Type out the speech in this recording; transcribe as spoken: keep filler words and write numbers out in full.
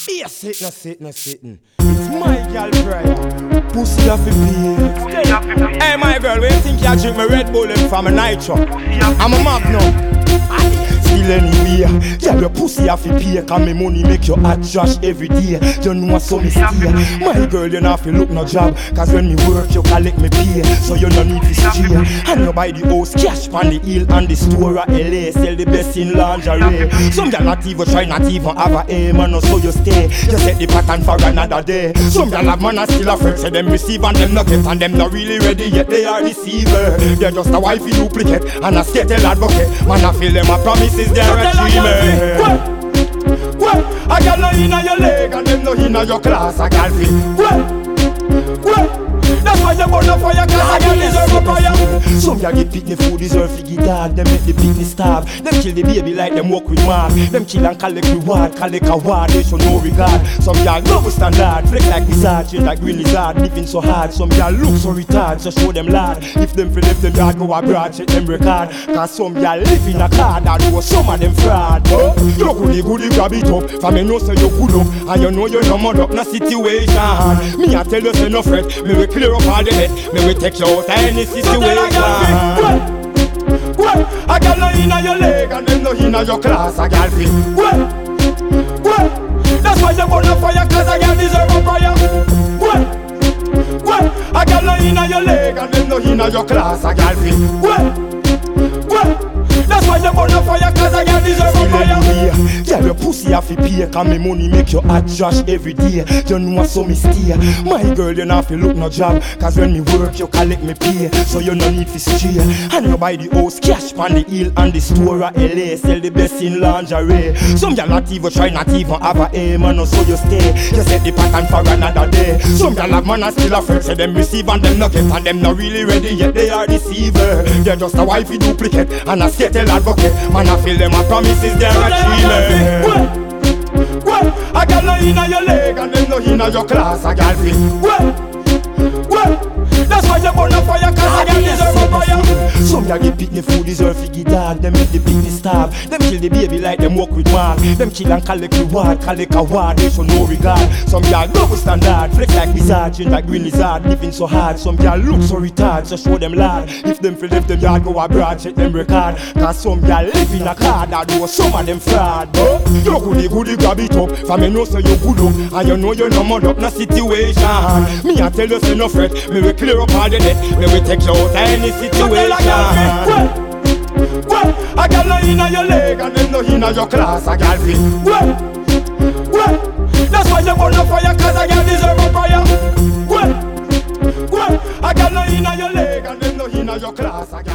Here sitting, sitting, sitting. It's my girl prayer. Pussy off the pay. Hey my girl, when you think you drink my Red Bull and from a nitro? I'm a Magnum. Still anywhere, yeah, your pussy have to pay. Cause me money make you hot trash every day. You know what so me steer. My girl, you not have to look no job. Cause when me work, you collect me pay. So you no need to steer. And you buy the house, cash pan the hill and the store at L A. Sell the best in lingerie. Some girl not even try, not even have a aim. And so you stay, you set the pattern for another day. Some girl have man and still a friend. Say them receive and them not get. And them not really ready yet, they are deceiver. They're just a wifey duplicate and a skatel advocate. Man I feel them a promise is there a dreamer. Well, well, I got no inna your leg and them no inna your class. I got it. Well, well, that's why you burn up fire, cause I got deserve a fire. Some ya give picnic food, deserve to get dog. Them make the picnic starve. Them kill the baby like them walk with mark. Them kill and collect reward, collect award. They show no regard. Some ya love standard, flex like wizard, change like green lizard. Living so hard, some ya look so retard. So show them lad. If them feel left them yard go abroad, check them record. Cause some ya live in a car that know some of them fraud. Oh, you goody goody grab it up. For me know say you good up, and you know you no mud up no situation. Me I tell you say no fret, me we clear up all the net. Me we take you out of any situation. Well, well, I got no inna your leg and them no inna your class. I got it. Well, well, that's why you burn a fire, cause I got deserve a fire. Well, well, I got no inna your leg and them no inna your class. I got it. Well, well, that's why you burn a fire, cause I got deserve a fire. Yeah, your pussy have to pay, cause me money make you hot trash every day. You know what so me steer. My girl, you not have to look no job, cause when me work, you collect me pay. So you no need to steer. And you buy the house, cash pan the hill and the store at L A. Sell the best in lingerie. Some you not even try, not even have a aim. And so you stay, you set the pattern for another day. Some you have man and still a friend. Say them receive and them not get, and them not really ready yet. They are deceiver. They're just a wifey duplicate and a skatel advocate. Man I feel them a promises they're a dreamer. Well, well, I got no inna your leg and them no inna your class. I got it. Well, well, that's why you burn a fire, cause I got deserve a fire. Some ya give picnic food, deserve to get dog. Them make the picnic starve. Them kill the baby like them walk with mark. Them kill and collect reward, collect award. They show no regard. Some ya double standard, flex like wizard, change like green lizard. Living so hard, some ya look so retard. So show them lad. If them feel left them yard go abroad, check them record. Cause some ya live in a car that do some of them fraud. Oh, you goody goody grab it up. For me know say you good up, and you know you no mud up no situation. Me I tell you say no fret, me we clear up all the net. Me we take you out of any situation. Well, well, I got no inna your leg and them no inna your class. I got it. Well, well, that's why you burn a fire, cause I got deserve a fire. Well, well, I got no inna your leg and them no inna your class. I got